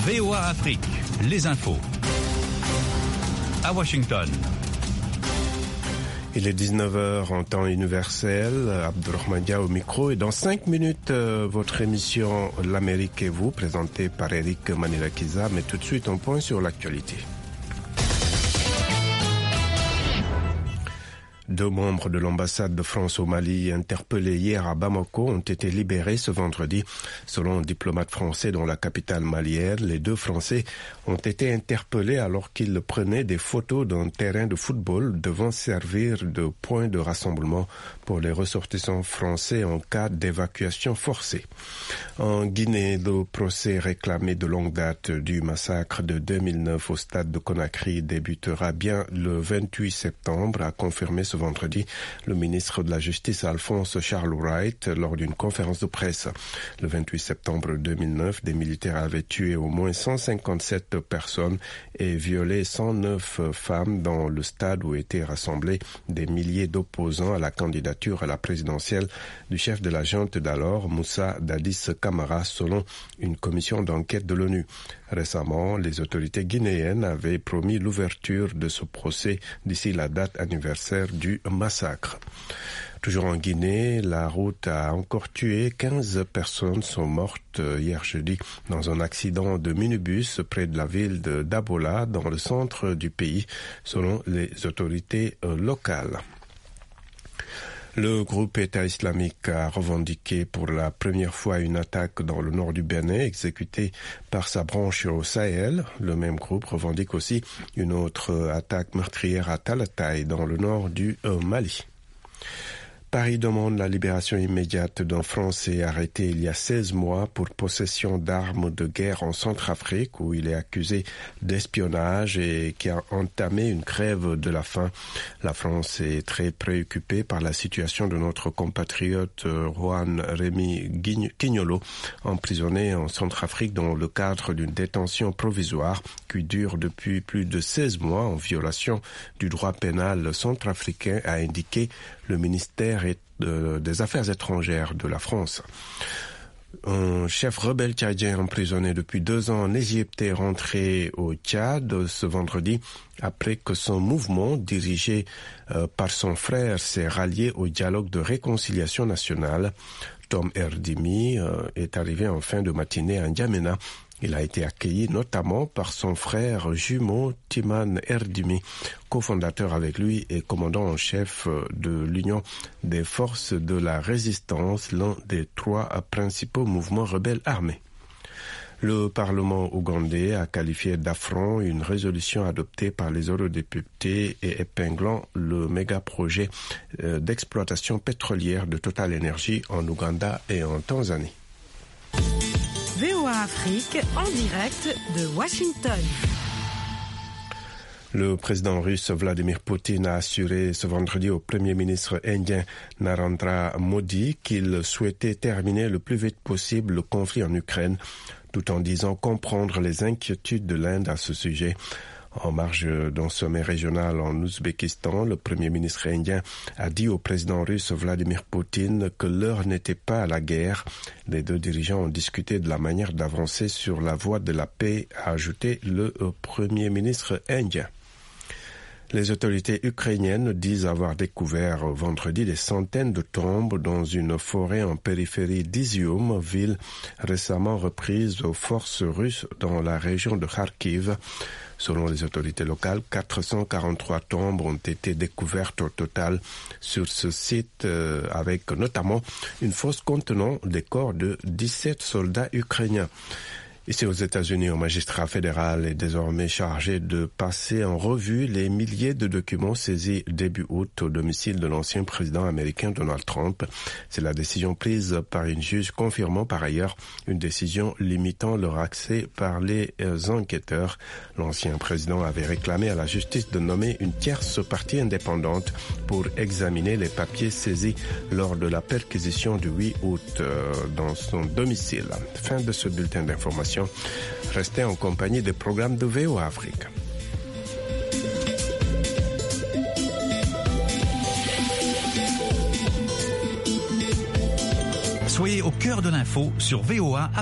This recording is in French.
VOA Afrique, les infos. À Washington. Il est 19h en temps universel, Abdurrahman Dia au micro, et dans 5 minutes, votre émission L'Amérique et vous, présentée par Eric Manilakiza, mais tout de suite un point sur l'actualité. 2 membres de l'ambassade de France au Mali, interpellés hier à Bamako, ont été libérés ce vendredi. Selon un diplomate français dans la capitale malienne, les 2 Français ont été interpellés alors qu'ils prenaient des photos d'un terrain de football devant servir de point de rassemblement pour les ressortissants français en cas d'évacuation forcée. En Guinée, le procès réclamé de longue date du massacre de 2009 au stade de Conakry débutera bien le 28 septembre, a confirmé ce vendredi le ministre de la Justice Alphonse Charles Wright lors d'une conférence de presse. Le 28 septembre 2009, des militaires avaient tué au moins 157 personnes et violé 109 femmes dans le stade où étaient rassemblés des milliers d'opposants à la candidature à la présidentielle du chef de la junte d'alors, Moussa Dadis Camara, selon une commission d'enquête de l'ONU. Récemment, les autorités guinéennes avaient promis l'ouverture de ce procès d'ici la date anniversaire du massacre. Toujours en Guinée, la route a encore tué 15 personnes sont mortes hier jeudi dans un accident de minibus près de la ville de Dabola dans le centre du pays, selon les autorités locales. Le groupe État islamique a revendiqué pour la première fois une attaque dans le nord du Bénin exécutée par sa branche au Sahel. Le même groupe revendique aussi une autre attaque meurtrière à Talatay dans le nord du Mali. Paris demande la libération immédiate d'un Français arrêté il y a 16 mois pour possession d'armes de guerre en Centrafrique où il est accusé d'espionnage et qui a entamé une grève de la faim. La France est très préoccupée par la situation de notre compatriote Juan Rémy Quignolo, emprisonné en Centrafrique dans le cadre d'une détention provisoire qui dure depuis plus de 16 mois en violation du droit pénal centrafricain, a indiqué le ministère des Affaires étrangères de la France. Un chef rebelle tchadien emprisonné depuis 2 ans en Égypte est rentré au Tchad ce vendredi après que son mouvement, dirigé par son frère, s'est rallié au dialogue de réconciliation nationale. Tom Erdimi est arrivé en fin de matinée à N'Djamena. Il a été accueilli notamment par son frère jumeau Timan Erdimi, cofondateur avec lui et commandant en chef de l'Union des forces de la résistance, l'un des 3 principaux mouvements rebelles armés. Le Parlement ougandais a qualifié d'affront une résolution adoptée par les eurodéputés et épinglant le méga-projet d'exploitation pétrolière de Total Energy en Ouganda et en Tanzanie. VOA Afrique, en direct de Washington. Le président russe Vladimir Poutine a assuré ce vendredi au premier ministre indien Narendra Modi qu'il souhaitait terminer le plus vite possible le conflit en Ukraine, tout en disant comprendre les inquiétudes de l'Inde à ce sujet. En marge d'un sommet régional en Ouzbékistan, le premier ministre indien a dit au président russe Vladimir Poutine que l'heure n'était pas à la guerre. Les 2 dirigeants ont discuté de la manière d'avancer sur la voie de la paix, a ajouté le premier ministre indien. Les autorités ukrainiennes disent avoir découvert vendredi des centaines de tombes dans une forêt en périphérie d'Izium, ville récemment reprise aux forces russes dans la région de Kharkiv. Selon les autorités locales, 443 tombes ont été découvertes au total sur ce site, avec notamment une fosse contenant des corps de 17 soldats ukrainiens. Ici aux États-Unis, un magistrat fédéral est désormais chargé de passer en revue les milliers de documents saisis début août au domicile de l'ancien président américain Donald Trump. C'est la décision prise par une juge confirmant par ailleurs une décision limitant leur accès par les enquêteurs. L'ancien président avait réclamé à la justice de nommer une tierce partie indépendante pour examiner les papiers saisis lors de la perquisition du 8 août dans son domicile. Fin de ce bulletin d'information. Restez en compagnie des programmes de VOA Afrique. Soyez au cœur de l'info sur VOA.